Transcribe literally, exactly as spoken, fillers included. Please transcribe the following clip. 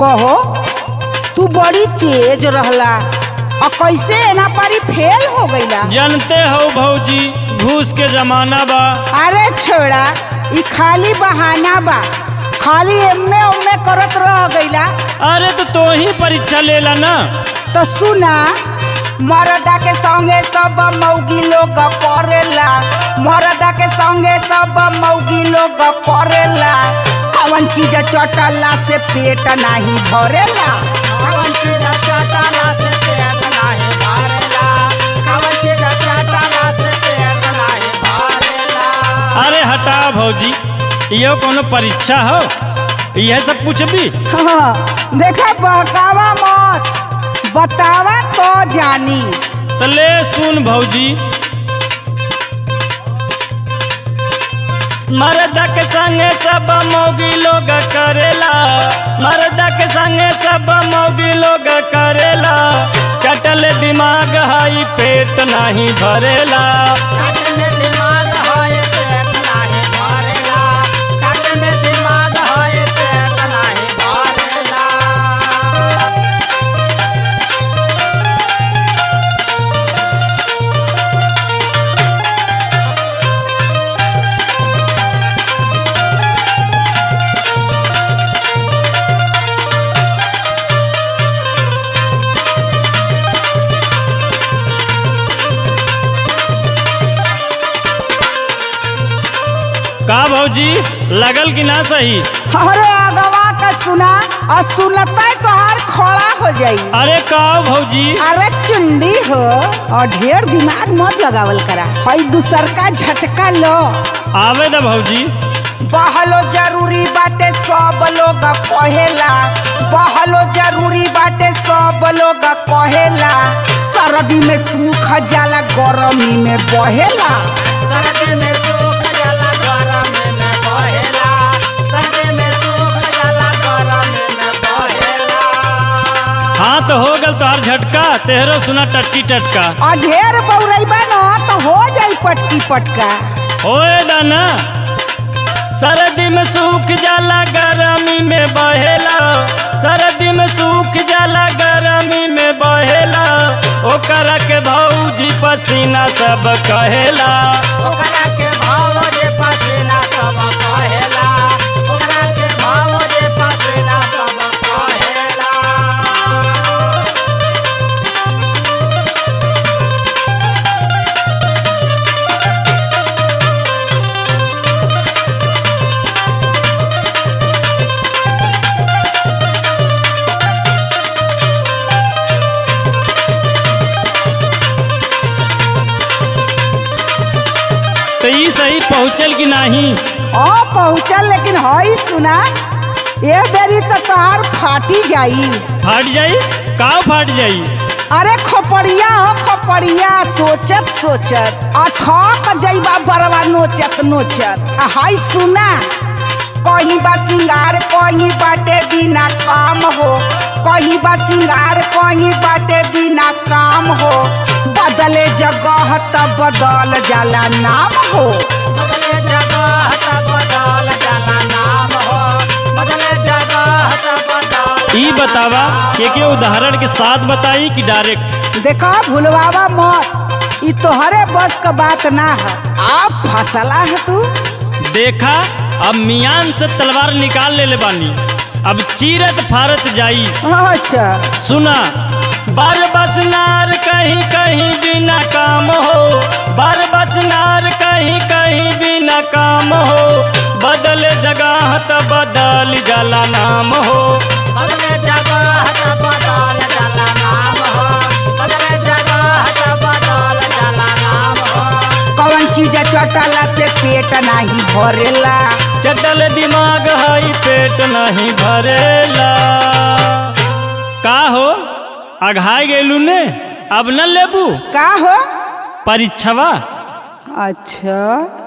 कहो तू बड़ी तेज रहला और कैसे एना पारी फेल हो गईला। जानते हो भौजी घूस के जमाना बा। अरे छोड़ा ई खाली बहाना बा, खाली एम्मे उम्मे करत रह गईला। अरे तो तो ही परीक्षा लेला ना। तो सुना मरदा के संगे सब मौगी लोग करेला, मरदा के संगे सब मौगी लोग करेला। कौन चीज चटला से पेट नहीं भरेला, कौन चीज चटला से पेट नहीं भरेला, कौन चीज चटला से पेट नहीं भरेला। अरे हटा भौजी, ये कोनो परीक्षा हो? यह सब कुछ भी हाँ, देखा बहकावा मत, बतावा तो जानी। तो ले सुन भौजी, मर्दा के संगे सब मौगी लोग करेला, मर्दा के संगे सब मौगी लोग करेला। चटल दिमाग हाई पेट नहीं भरेला, चट में दिमाग है पेट नहीं भरेला, चट में दिमाग है पेट नहीं भरेला। का भौजी लगल कि ना सही? अरे अगवा का सुना और सुनता है तोहार खोड़ा हो जाई। अरे का भौजी? अरे चुंडी हो और ढेर दिमाग मत लगावल करा, हई दूसर का झटका लो। आवे दा भौजी। बहलो जरूरी बाटे सब लोग कहेला, बहलो जरूरी बाटे सब लोग कहेला। सर्दी में सूख जाला गर्मी में बहेला, सर्दी में सूख जाला गर्मी में बहेला, सर्दी में सूख जाला गर्मी में बहेला। हाँ तो हो गल तोहार झटका, तेहरो सुना टटकी टटका। और ढेर बौरैबा न तो हो जाई पटकी पटका। होए दाना, सर्दी में सूख जाला गर्मी में बहेला, सर्दी में सूख जाला गर्मी में बहेला। ओकरा के भौजी पसीना सब कहेला, ओकरा के भौजी पसीना सब कहेला, ओकरा के भौजी पसीना सब कहेला। तो ई सही पहुँचल कि नहीं? ओ पहुँचल, लेकिन हई सुना ये बेरी तो तोहार फाटी जाई। फाट जाई? का फाट जाई? अरे खोपड़िया हो खोपड़िया, सोचत सोचत आ थक जइबा बरवा नोचत नोचत। आ हई सुना कहीं बा सिंगार कहीं बाटे बिना काम हो, कहीं बा सिंगार कहीं बाटे बिना काम हो। बदले जगह त बदल जाला नाम हो, बदले जगह त बदल जाला नाम हो, बदले जगह त बदल। ई बतावा के के उदाहरण के साथ बताई कि डायरेक्ट? देखा भूलवावा मत, ई तोहरे बस का बात ना है। आप फसला है तू। देखा अब मियान से तलवार निकाल ले ले बानी, अब चीरत फारत जाई। अच्छा सुना, बार बसनार कहीं कहीं बिना काम हो, बार बसनार कहीं कहीं बिना काम हो। बदले जगह त बदल जाला नाम हो, बदले जगह त बदल जाला नाम हो, बदले जगह त बदल जाला नाम हो। कौन चीज चटला से पेट नहीं भरेला, चटल दिमाग हई पेट नहीं भरेला। का हो अघाई गेलू ने, अब न लेबू का हो? परीक्षवा? अच्छा